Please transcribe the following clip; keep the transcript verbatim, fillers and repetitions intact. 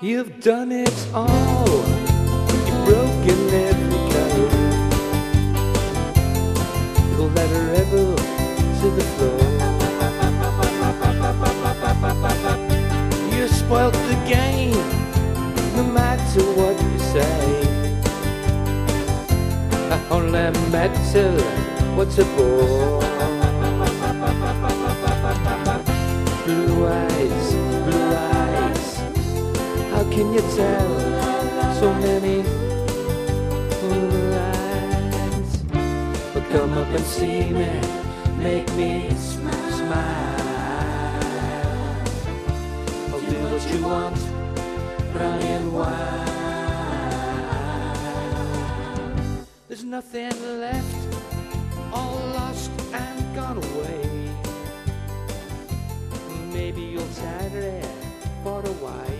You've done it all. You've broken every code. You'll let a rebel to the floor. You spoilt the game, no matter what you say. Only matter what's a bore. Blue eyes, blue eyes, how can you tell so many lies? But come up and see me, make me smile. I'll do what you want, brownie and wine. There's nothing left, all lost and gone away. Maybe you'll tarry for a while.